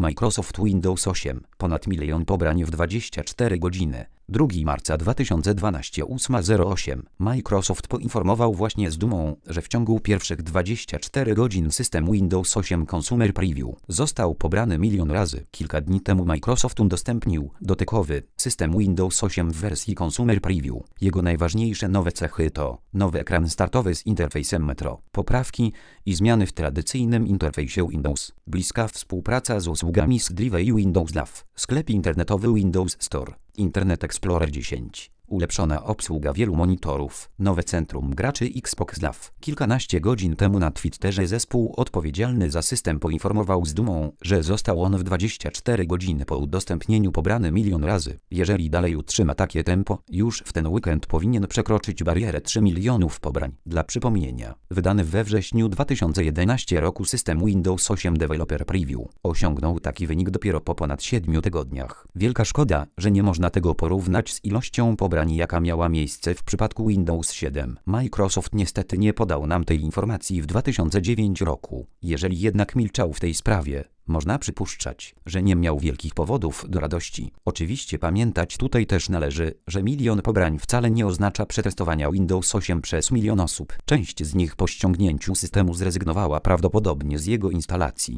Microsoft Windows 8. Ponad 1 milion pobrań w 24 godziny. 2 marca 2012 8:08. Microsoft poinformował właśnie z dumą, że w ciągu pierwszych 24 godzin system Windows 8 Consumer Preview został pobrany 1 milion razy. Kilka dni temu Microsoft udostępnił dotykowy system Windows 8 w wersji Consumer Preview. Jego najważniejsze nowe cechy to nowy ekran startowy z interfejsem Metro, poprawki i zmiany w tradycyjnym interfejsie Windows, bliska współpraca z usługami Scrive i Windows Live, sklep internetowy Windows Store, Internet Explorer 10, ulepszona obsługa wielu monitorów, nowe centrum graczy Xbox Live. Kilkanaście godzin temu na Twitterze zespół odpowiedzialny za system poinformował z dumą, że został on w 24 godziny po udostępnieniu pobrany 1 milion razy. Jeżeli dalej utrzyma takie tempo, już w ten weekend powinien przekroczyć barierę 3 milionów pobrań. Dla przypomnienia, wydany we wrześniu 2011 roku system Windows 8 Developer Preview osiągnął taki wynik dopiero po ponad 7 tygodniach. Wielka szkoda, że nie można tego porównać z ilością pobrań, jaka miała miejsce w przypadku Windows 7. Microsoft niestety nie podał nam tej informacji w 2009 roku. Jeżeli jednak milczał w tej sprawie, można przypuszczać, że nie miał wielkich powodów do radości. Oczywiście pamiętać tutaj też należy, że 1 milion pobrań wcale nie oznacza przetestowania Windows 8 przez 1 milion osób. Część z nich po ściągnięciu systemu zrezygnowała prawdopodobnie z jego instalacji.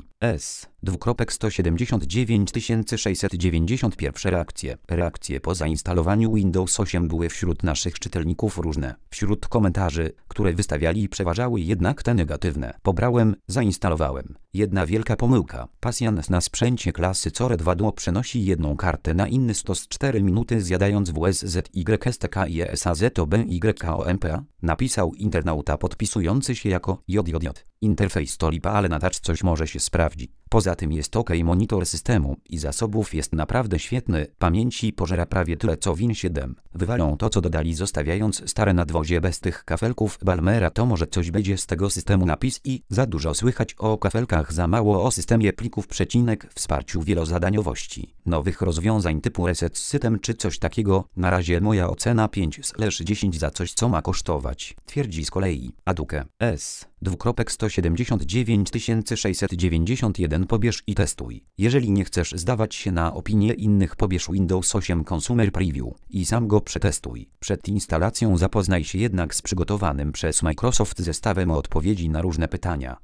179 691 reakcje. Reakcje po zainstalowaniu Windows 8 były wśród naszych czytelników różne. Wśród komentarzy, które wystawiali, przeważały jednak te negatywne. Pobrałem, zainstalowałem. Jedna wielka pomyłka. Pasjans na sprzęcie klasy Core 2 Duo przenosi jedną kartę na inny stos 4 minuty zjadając WSZYSTK i ESAZOBYKOMPA, napisał internauta podpisujący się jako JJJ. Interfejs to lipa, ale na touch coś może się sprawdzi. Poza tym jest ok, monitor systemu i zasobów jest naprawdę świetny, pamięci pożera prawie tyle co Win 7. Wywalą to co dodali, zostawiając stare nadwozie bez tych kafelków Balmera, to może coś będzie z tego systemu. Napis i za dużo słychać o kafelkach, za mało o systemie plików, wsparciu wielozadaniowości, nowych rozwiązań typu reset system czy coś takiego. Na razie moja ocena 5/10 za coś co ma kosztować, twierdzi z kolei Aduke. 179 691 pobierz i testuj. Jeżeli nie chcesz zdawać się na opinię innych, pobierz Windows 8 Consumer Preview i sam go przetestuj. Przed instalacją zapoznaj się jednak z przygotowanym przez Microsoft zestawem odpowiedzi na różne pytania.